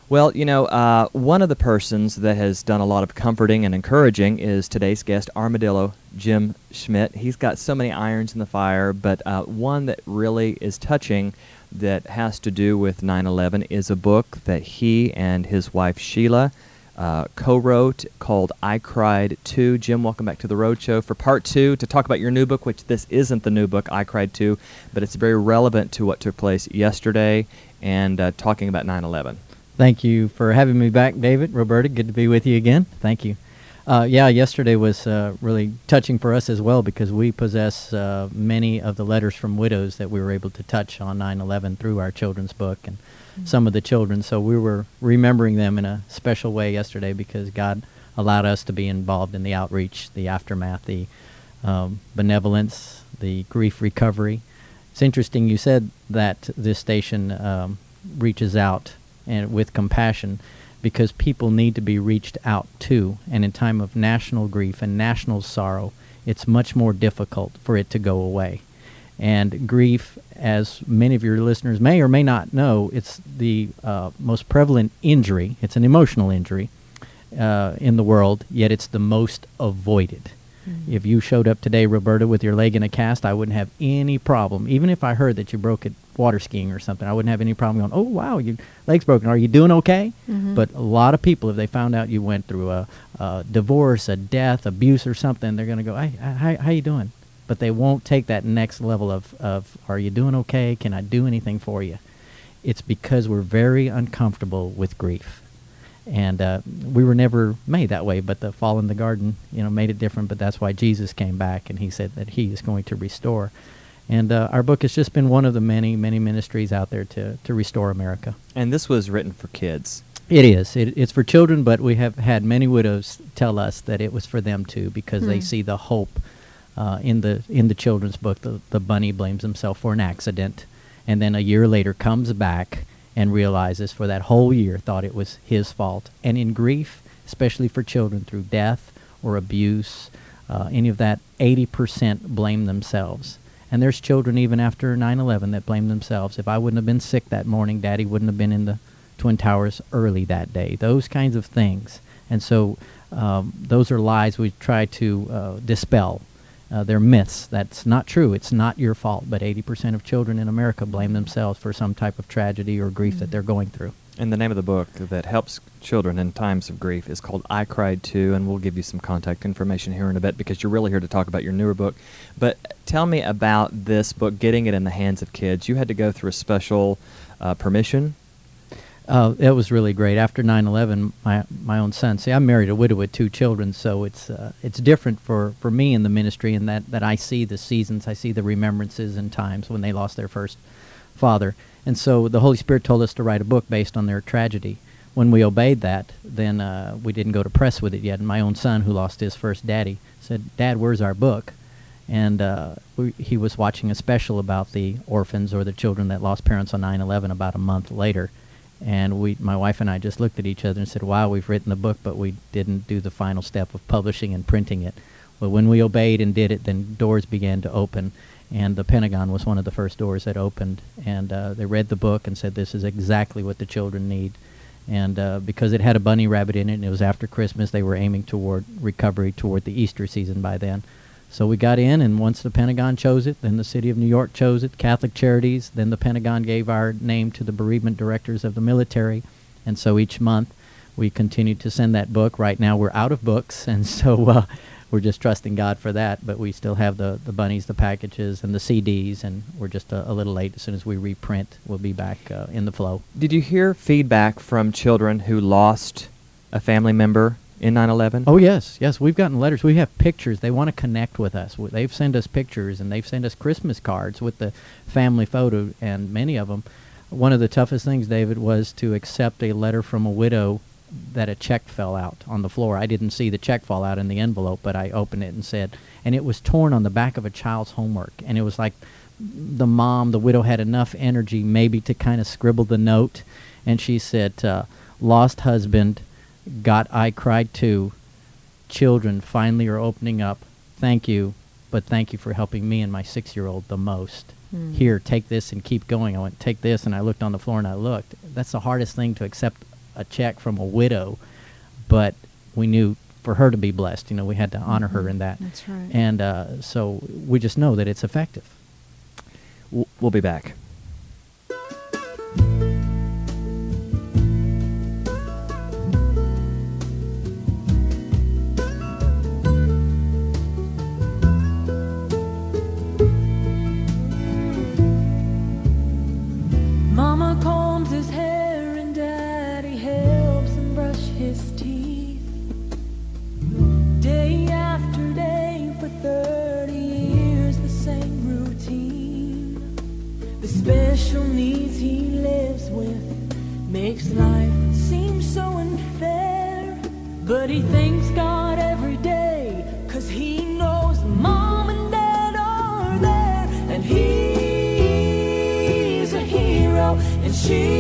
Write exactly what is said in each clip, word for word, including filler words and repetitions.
Well, you know, uh, one of the persons that has done a lot of comforting and encouraging is today's guest, Armadillo Jim Schmidt. He's got so many irons in the fire, but uh, one that really is touching that has to do with nine eleven is a book that he and his wife Sheila uh, co-wrote called I Cried Too. Jim, welcome back to the Roadshow for part two to talk about your new book, which this isn't the new book, I Cried Too, but it's very relevant to what took place yesterday and uh, talking about nine eleven. Thank you for having me back, David. Roberta, good to be with you again. Thank you. Uh, yeah, yesterday was uh, really touching for us as well because we possess uh, many of the letters from widows that we were able to touch on nine eleven through our children's book and mm-hmm. some of the children. So we were remembering them in a special way yesterday because God allowed us to be involved in the outreach, the aftermath, the um, benevolence, the grief recovery. It's interesting you said that this station um, reaches out and with compassion, because people need to be reached out to. And in time of national grief and national sorrow, it's much more difficult for it to go away. And grief, as many of your listeners may or may not know, it's the uh, most prevalent injury. It's an emotional injury uh, in the world, yet it's the most avoided. Mm-hmm. If you showed up today, Roberta, with your leg in a cast, I wouldn't have any problem. Even if I heard that you broke it water skiing or something, I wouldn't have any problem going, oh, wow, your leg's broken. Are you doing okay? Mm-hmm. But a lot of people, if they found out you went through a, a divorce, a death, abuse or something, they're going to go, hey, how, how you doing? But they won't take that next level of, of, are you doing okay? Can I do anything for you? It's because we're very uncomfortable with grief. And uh, we were never made that way, but the fall in the garden, you know, made it different. But that's why Jesus came back, and he said that he is going to restore. And uh, our book has just been one of the many, many ministries out there to, to restore America. And this was written for kids. It is. It, it's for children, but we have had many widows tell us that it was for them too, because mm. they see the hope uh, in the in the children's book. The, the bunny blames himself for an accident, and then a year later comes back and realizes for that whole year thought it was his fault. And in grief, especially for children through death or abuse, uh, any of that, eighty percent blame themselves. And there's children even after nine eleven that blame themselves. If I wouldn't have been sick that morning, Daddy wouldn't have been in the Twin Towers early that day. Those kinds of things. And so um, those are lies we try to uh, dispel. Uh, they're myths. That's not true. It's not your fault. But eighty percent of children in America blame themselves for some type of tragedy or grief mm-hmm. that they're going through. And the name of the book that helps children in times of grief is called I Cried Too, and we'll give you some contact information here in a bit because you're really here to talk about your newer book. But tell me about this book, getting it in the hands of kids. You had to go through a special uh, permission? Uh, it was really great. After nine eleven, my my own son, see, I'm married, a widow with two children, so it's uh, it's different for, for me in the ministry in that, that I see the seasons, I see the remembrances and times when they lost their first father. And so the Holy Spirit told us to write a book based on their tragedy. When we obeyed that, then uh, we didn't go to press with it yet. And my own son, who lost his first daddy, said, Dad, where's our book? And uh, we, he was watching a special about the orphans or the children that lost parents on nine eleven about a month later. And we, my wife and I just looked at each other and said, wow, we've written the book, but we didn't do the final step of publishing and printing it. Well, when we obeyed and did it, then doors began to open. And the Pentagon was one of the first doors that opened. And uh, they read the book and said, this is exactly what the children need. And uh, because it had a bunny rabbit in it and it was after Christmas, they were aiming toward recovery toward the Easter season by then. So we got in, and once the Pentagon chose it, then the City of New York chose it, Catholic Charities, then the Pentagon gave our name to the bereavement directors of the military. And so each month we continued to send that book. Right now we're out of books, and so uh, we're just trusting God for that. But we still have the, the bunnies, the packages, and the C Ds, and we're just a, a little late. As soon as we reprint, we'll be back uh, in the flow. Did you hear feedback from children who lost a family member in nine eleven? Oh, yes. Yes, we've gotten letters. We have pictures. They want to connect with us. They've sent us pictures, and they've sent us Christmas cards with the family photo, and many of them. One of the toughest things, David, was to accept a letter from a widow that a check fell out on the floor. I didn't see the check fall out in the envelope, but I opened it and said, and it was torn on the back of a child's homework, and it was like the mom, the widow, had enough energy maybe to kind of scribble the note, and she said, uh, lost husband, got I cried too, children finally are opening up, thank you, but thank you for helping me and my six-year-old the most. Mm. Here, take this and keep going. I went, take this, and I looked on the floor and I looked. That's the hardest thing to accept a check from a widow, but we knew for her to be blessed, you know, we had to honor Mm-hmm. her in that. That's right. And uh, so we just know that it's effective. W- We'll be back. Mama combs his hair and Daddy helps him brush his teeth. Day after day for thirty years, the same routine. The special needs he lives with makes life seem so unfair. But he thanks God every day, 'cause he knows Mom and Dad are there. And he's a hero, and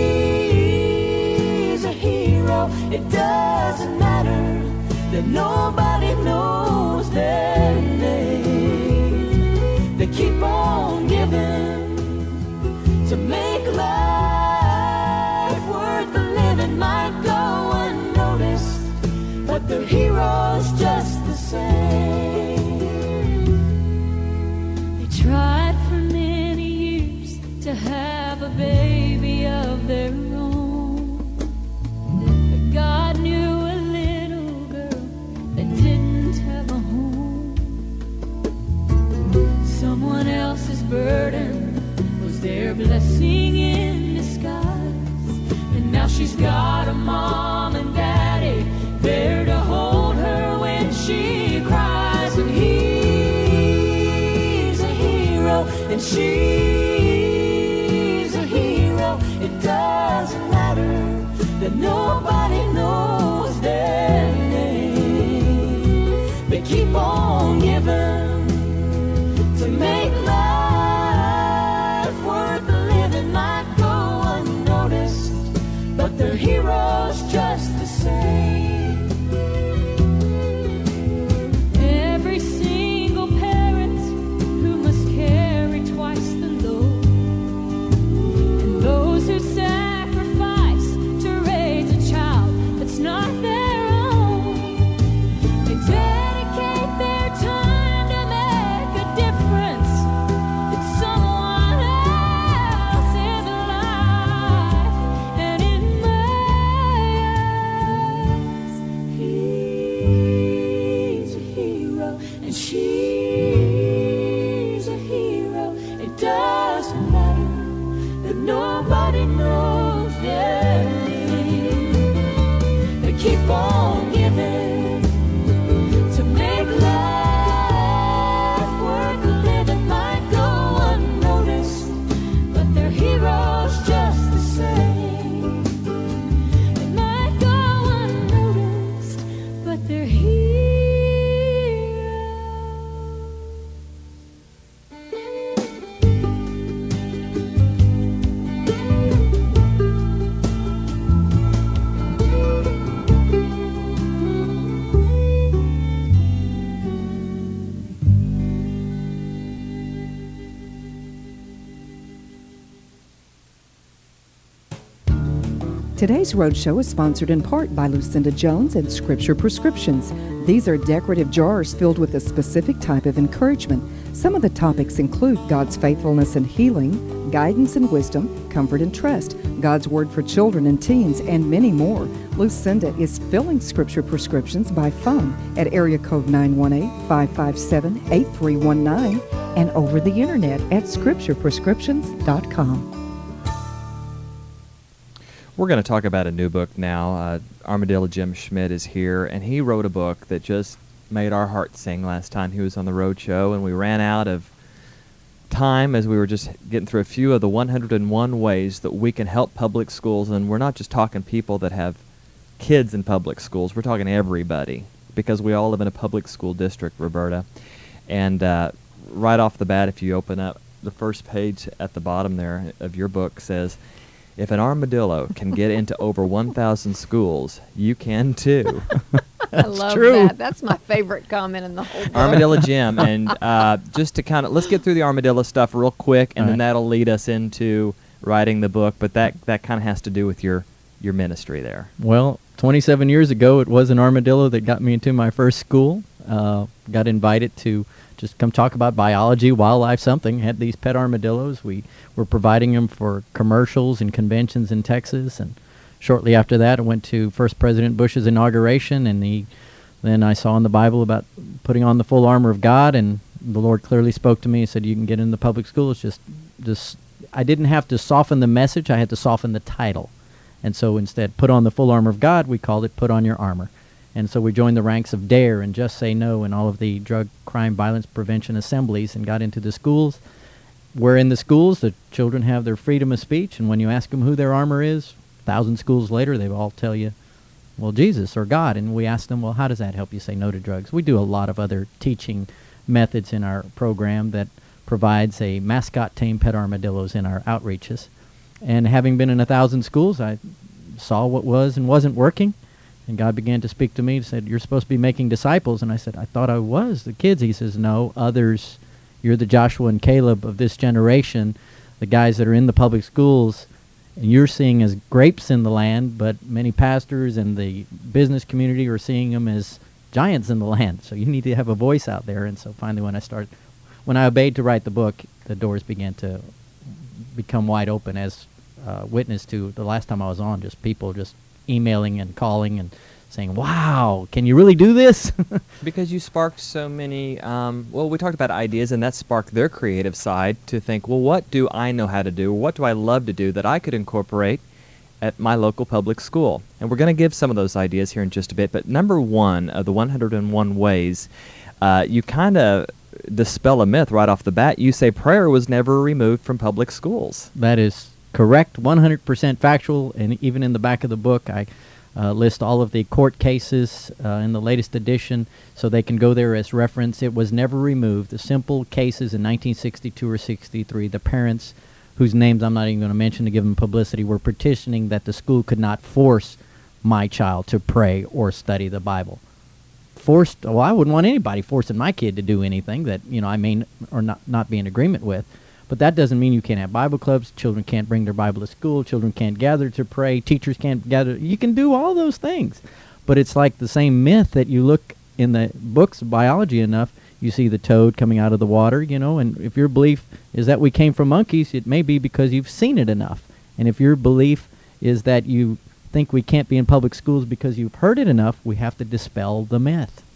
she's a hero. It doesn't matter that nobody knows their name. They keep on giving to make life worth the living. Might go unnoticed, but they're heroes just the same. They tried for many years to have a baby of their own, but God knew a little girl that didn't have a home. Someone else's burden was their blessing in disguise, and now she's got a mom and daddy there to hold her when she cries. And he's a hero, and she's a hero. It doesn't matter that nobody knows their name. They keep on giving to make life worth the living. Might go unnoticed, but they're heroes just the same. Every single parent who must carry twice the load, and those who sacrifice to raise a child that's not their own. They dedicate their time to make a difference in someone else's life. And in my eyes, he's a hero, and she's a hero. It doesn't matter that nobody knows their name. They keep on giving to make life worth the living. Might go unnoticed, but they're heroes just the same. They might go unnoticed, but they're heroes. Today's Roadshow is sponsored in part by Lucinda Jones and Scripture Prescriptions. These are decorative jars filled with a specific type of encouragement. Some of the topics include God's faithfulness and healing, guidance and wisdom, comfort and trust, God's word for children and teens, and many more. Lucinda is filling Scripture Prescriptions by phone at area code nine one eight, five five seven, eight three one nine and over the internet at scripture prescriptions dot com. We're going to talk about a new book now. Uh, Armadillo Jim Schmidt is here, and he wrote a book that just made our hearts sing last time he was on the road show, and we ran out of time as we were just getting through a few of the one hundred and one ways that we can help public schools. And we're not just talking people that have kids in public schools. We're talking everybody, because we all live in a public school district, Roberta. And uh, right off the bat, if you open up the first page at the bottom there of your book, says, if an armadillo can get into over one thousand schools, you can too. I love true. that. That's my favorite comment in the whole book. Armadillo Jim. And uh, just to kind of, let's get through the armadillo stuff real quick, and All then right. that'll lead us into writing the book. But that, that kind of has to do with your your ministry there? Well, twenty-seven years ago, it was an armadillo that got me into my first school. Uh, got invited to just come talk about biology, wildlife, something. Had these pet armadillos. We were providing them for commercials and conventions in Texas. And shortly after that, I went to First President Bush's inauguration, and he, then I saw in the Bible about putting on the full armor of God, and the Lord clearly spoke to me and said, you can get in the public schools. Just, just, I didn't have to soften the message. I had to soften the title. And so instead, put on the full armor of God, we called it Put On Your Armor. And so we joined the ranks of DARE and Just Say No and all of the drug, crime, violence prevention assemblies and got into the schools. Where in the schools, the children have their freedom of speech, and when you ask them who their armor is, a thousand schools later, they all tell you, well, Jesus or God. And we ask them, well, how does that help you say no to drugs? We do a lot of other teaching methods in our program that provides a mascot tame pet armadillos in our outreaches. And having been in a thousand schools, I saw what was and wasn't working. And God began to speak to me and said, you're supposed to be making disciples. And I said, I thought I was. The kids. He says, no, others. You're the Joshua and Caleb of this generation, the guys that are in the public schools, and you're seeing as grapes in the land, but many pastors and the business community are seeing them as giants in the land. So you need to have a voice out there. And so finally when I started, when I obeyed to write the book, the doors began to become wide open, as uh, witness to the last time I was on, just people just emailing and calling and saying, wow, can you really do this? Because you sparked so many, um, well, we talked about ideas, and that sparked their creative side to think, well, what do I know how to do? What do I love to do that I could incorporate at my local public school? And we're going to give some of those ideas here in just a bit. But number one of the one hundred and one ways, uh, you kind of dispel a myth right off the bat. You say prayer was never removed from public schools. That is correct, one hundred percent factual, and even in the back of the book, I uh, list all of the court cases uh, in the latest edition, so they can go there as reference. It was never removed. The simple cases in nineteen sixty-two or sixty-three, the parents, whose names I'm not even going to mention to give them publicity, were petitioning that the school could not force my child to pray or study the Bible. Forced, well, I wouldn't want anybody forcing my kid to do anything that, you know, I may n- or not, not be in agreement with. But that doesn't mean you can't have Bible clubs. Children can't bring their Bible to school. Children can't gather to pray. Teachers can't gather. You can do all those things. But it's like the same myth that you look in the books of biology enough, you see the toad coming out of the water, you know, and if your belief is that we came from monkeys, it may be because you've seen it enough. And if your belief is that you think we can't be in public schools because you've heard it enough, we have to dispel the myth.